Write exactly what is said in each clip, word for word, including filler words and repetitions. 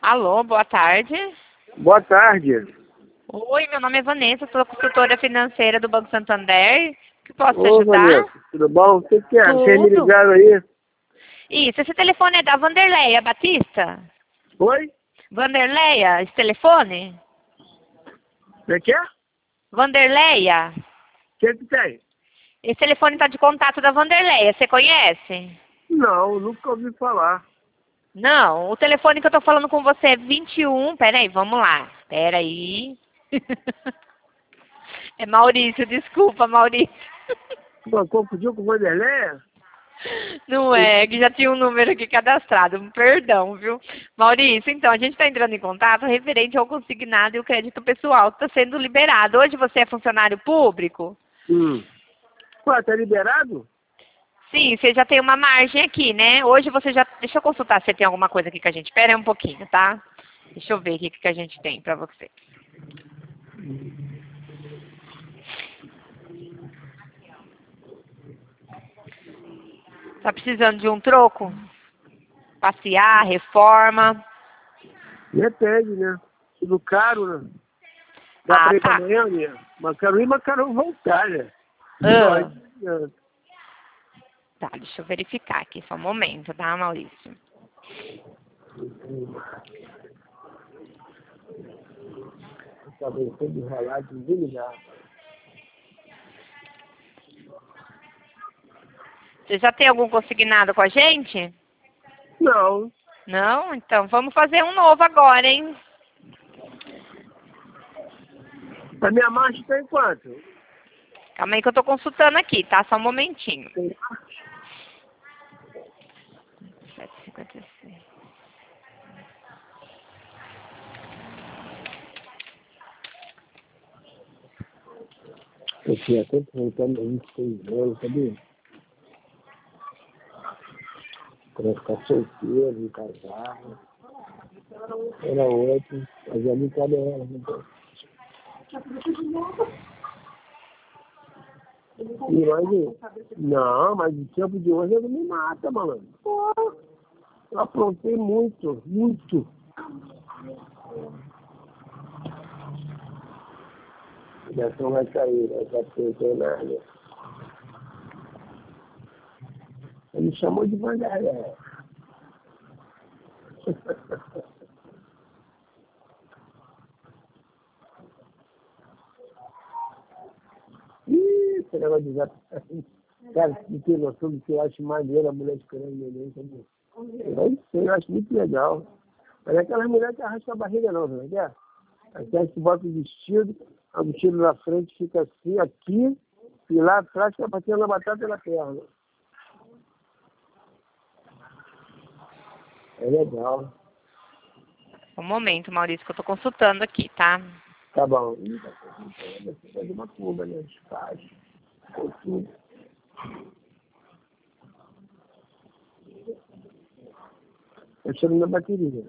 Alô, boa tarde. Boa tarde. Oi, meu nome é Vanessa, sou consultora financeira do Banco Santander. Que posso te Ô, ajudar? Vanessa, tudo bom? O que que é? Vocês me Tudo. ligaram aí? Isso, esse telefone é da Vanderleia Batista? Oi? Vanderleia, esse telefone? O que que é? Vanderleia? O que que tem? Esse telefone tá de contato da Vanderleia, você conhece? Não, nunca ouvi falar. Não, o telefone que eu tô falando com você é vinte e um, peraí, vamos lá, peraí. É Maurício, desculpa, Maurício. Pô, confundiu com Vanderleia? Não é, que já tinha um número aqui cadastrado, perdão, viu? Maurício, então, a gente está entrando em contato referente ao consignado e o crédito pessoal que está sendo liberado. Hoje você é funcionário público? Hum. Ué, tá liberado? Sim, você já tem uma margem aqui, né? Hoje você já... Deixa eu consultar se tem alguma coisa aqui que a gente... Espera aí um pouquinho, tá? Deixa eu ver aqui o que a gente tem para você. Tá precisando de um troco? Passear, reforma? Depende, né? Tudo caro, né? Dá Ah, pra ir pra tá. amanhã, né? Mas quero ir, mas quero voltar, né? Ah. Não, Tá, deixa eu verificar aqui, só um momento, tá, Maurício? talvez todo enrolado, desligar. Você já tem algum consignado com a gente? Não. Não? Então vamos fazer um novo agora, hein? A minha marcha tá em quanto? Calma aí que eu tô consultando aqui, tá? Só um momentinho. Tem sete e cinquenta e seis. Eu tinha até voltando a vinte e seis anos, sabia? Para ficar solteiro, casado. Era outro, fazia brincadeira. E hoje, não, mas o tempo de hoje ele me mata, malandro. Pô, eu aprontei muito, muito. A ligação vai cair, vai estar pensando nada. Ele me chamou de Vanderlei. Ih, esse negócio de zap. Cara, não tem noção do que eu acho maneiro a mulher esperando o neném, sabe? Eu sei, eu acho muito legal. Mas é aquela mulher que arrasta a barriga não, não é? Aquela que bota o vestido, o vestido na frente fica assim, aqui, e lá atrás fica batendo a batata pela perna. É legal. Um momento, Maurício, que eu tô consultando aqui, tá? Tá bom. Ih, tá você faz uma curva, né? Faz. Tudo. Eu chego na bateria.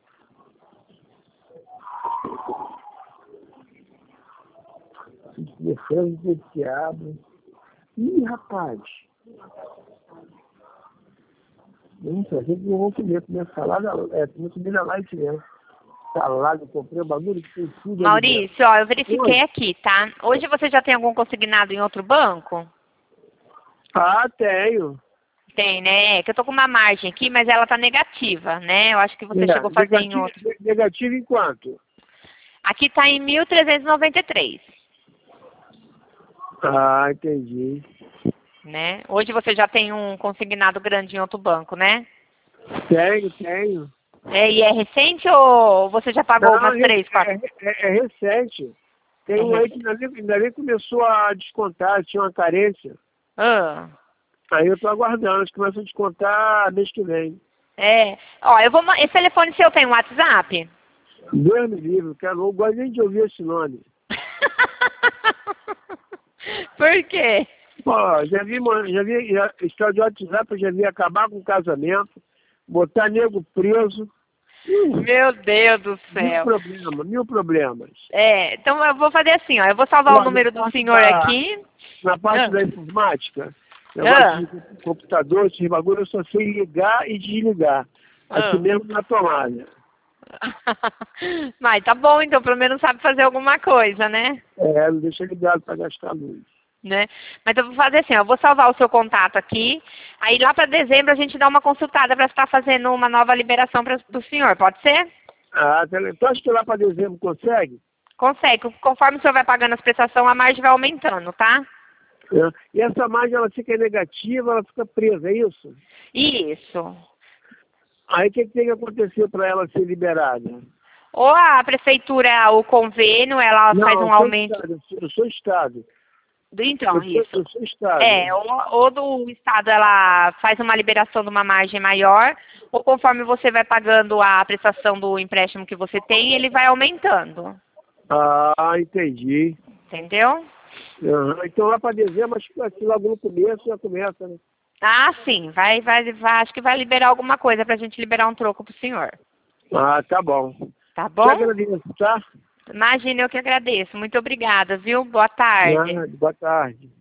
Defesa de que abre. Ih, rapaz. Não sei, a gente não vou comer, comer salada, é, comer comida light mesmo. Salada, comprei um bagulho que tem tudo ali dentro. Maurício, ó, eu verifiquei Oi. aqui, tá? Hoje você já tem algum consignado em outro banco? Ah, tenho. Tem, né? É que eu tô com uma margem aqui, mas ela tá negativa, né? Eu acho que você É, chegou a fazer em negativo, outro. negativo em quanto? Aqui tá em mil trezentos e noventa e três, Ah, entendi. né? Hoje você já tem um consignado grande em outro banco, né? Tenho, tenho. É, e é recente ou você já pagou Não, umas é, três, quatro? é, é, é recente. Tem É um aí que recente. ainda nem, ainda nem começou a descontar, tinha uma carência. Ah, Aí eu tô aguardando, eles começam a descontar mês que vem. é. Ó, eu vou. ma- Esse telefone seu tem WhatsApp? Deus me livre, cara, não gosto nem de ouvir esse nome. Por quê? Pô, já vi, mano, já vi, já, história de WhatsApp, eu já vi acabar com o casamento, botar nego preso. Ih, Meu Deus do mil céu. problemas, mil problemas. É, então eu vou fazer assim, ó. Eu vou salvar o Pô, na número do parte senhor da, aqui. na parte Ah, da informática, negócio ah, de computador, esse bagulho, eu só sei ligar e desligar. Aqui ah. mesmo na tomada. Mas tá bom, então pelo menos sabe fazer alguma coisa, né? É, não deixa ligado para gastar luz. Né? Mas eu vou fazer assim, ó, eu vou salvar o seu contato aqui, aí lá para dezembro a gente dá uma consultada para estar fazendo uma nova liberação para o senhor, pode ser? Ah, então acho que lá para dezembro consegue? Consegue, conforme o senhor vai pagando as prestações, a margem vai aumentando, tá? É. E essa margem, ela fica negativa, ela fica presa, é isso? Isso. Aí o que, que tem que acontecer para ela ser liberada? Ou a prefeitura, o convênio, ela Não, faz um eu sou aumento... Estado, eu sou, eu sou Estado. Então, Eu sou, isso. eu sou Estado. É, ou, ou do Estado ela faz uma liberação de uma margem maior, ou conforme você vai pagando a prestação do empréstimo que você tem, ele vai aumentando. Ah, entendi. Entendeu? Uhum. Então lá para dezembro, acho que assim, logo no começo já começa, né? Ah, sim. Vai, vai, vai, acho que vai liberar alguma coisa pra gente liberar um troco pro senhor. Ah, tá bom. Tá Te bom? agradeço, tá? Imagina, eu que agradeço. Muito obrigada, viu? Boa tarde. Ah, boa tarde.